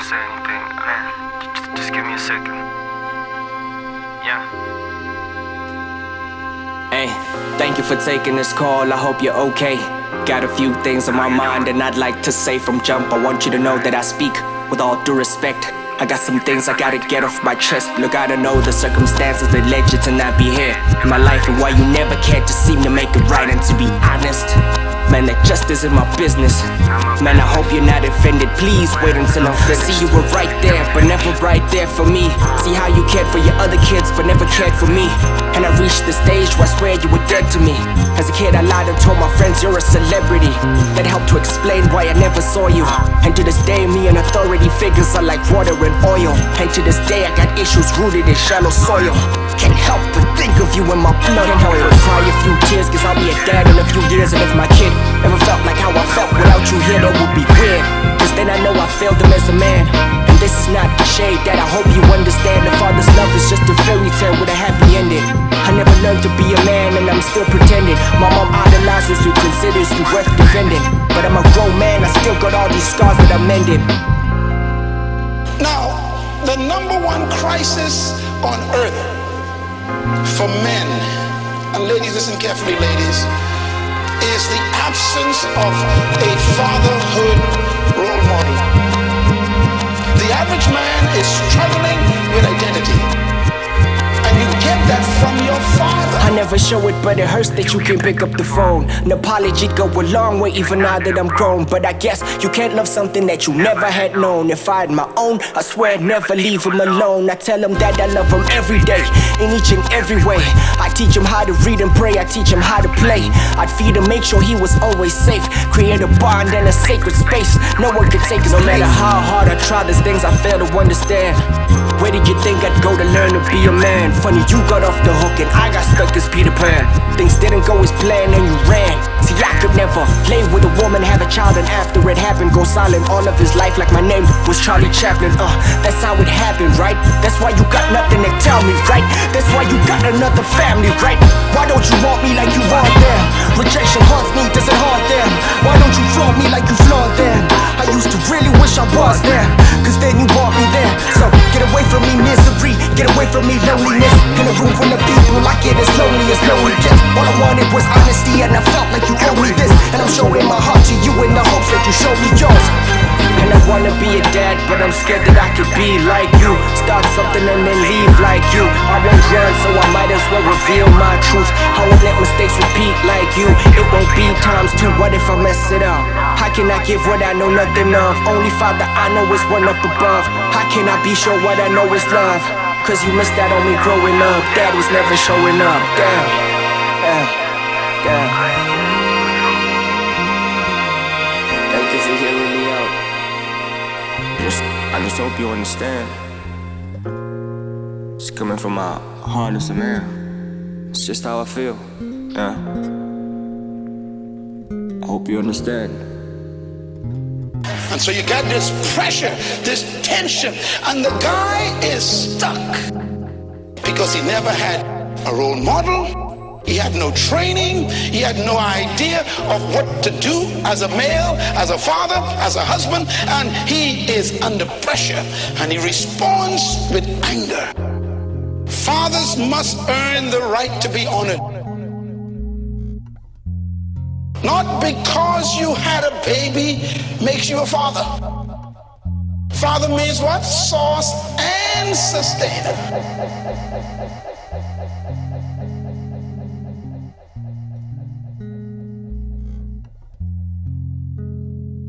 say anything, man, just give me a second. Yeah. Hey, thank you for taking this call, I hope you're okay. Got a few things on my mind and I'd like to say from jump. I want you to know that I speak with all due respect. I got some things I gotta get off my chest. Look, I don't know the circumstances that led you to not be here in my life, and why you never cared to seem to make it right. And to be honest, man, that just isn't my business. Man, I hope you're not offended, please wait until I'm finished. See, you were right there, but never right there for me. See how you cared for your other kids, but never cared for me. And I reached the stage where I swear you were dead to me. As a kid I lied and told my friends you're a celebrity. That helped to explain why I never saw you. And to this day me and authority figures are like water and oil. And to this day I got issues rooted in shallow soil. Can't help but think of you in my blood. Can't help but cry a few tears, cause I'll be a dad in a few years. And if my kid ever felt like how I felt without you here, that would be weird. Cause then I know I failed him as a man. And this is not a shade that I hope you understand. The father's love is just a fairy tale with a happy ending. I never learned to be a man and I'm still pretending. My mom idolizes you, considers you worth defending. But I'm a grown man, I still got all these scars that I'm mending. Now, the number one crisis on earth for men, and ladies, listen carefully, ladies, is the absence of a fatherhood role model. The average man is struggling with identity, and you get that from your father. I never show it, but it hurts that you can't pick up the phone. An apology'd go a long way even now that I'm grown. But I guess you can't love something that you never had known. If I had my own, I swear I'd never leave him alone. I tell him that I love him every day, in each and every way. I teach him how to read and pray, I teach him how to play. I'd feed him, make sure he was always safe. Create a bond and a sacred space no one could take his place. No matter how hard I try, there's things I fail to understand. Where did you think I'd go to learn to be a man? Funny, you got off the hook and I got stuck as Peter Pan. Things didn't go as planned and you ran. See, I could never lay with a woman, have a child, and after it happened go silent all of his life like my name was Charlie Chaplin. That's how it happened, right? That's why you got nothing to tell me, right? That's why you got another family, right? Why don't you want me like you want them? Rejection haunts me, doesn't haunt them. Why don't you flaunt me like you flaunt them? I used to really wish I was there, cause then you want me there. So get away from me misery, get away from me loneliness. In a room full of people, I get as lonely as lonely gets. All I wanted was honesty and I felt like you owe me this. And I'm showing my heart to you in the hopes that you show me yours. And I wanna be a dad, but I'm scared that I could be like you. Start something and then leave like you. I won't run, so I might as well reveal my truth. I won't let mistakes repeat like you. It won't be times two, what if I mess it up? How can I give what I know nothing of? Only father I know is one up above. How can I be sure what I know is love? Cause you missed out on me growing up. Dad was never showing up. Damn, damn, damn. Thank you for hearing me out. I just hope you understand. It's coming from my heart as a man. It's just how I feel. Yeah. I hope you understand. And so you got this pressure, this tension, and the guy is stuck because he never had a role model. He had no training. He had no idea of what to do as a male, as a father, as a husband, and he is under pressure and he responds with anger. Fathers must earn the right to be honored. Not because you had a baby makes you a father. Father means what? Source and sustainer.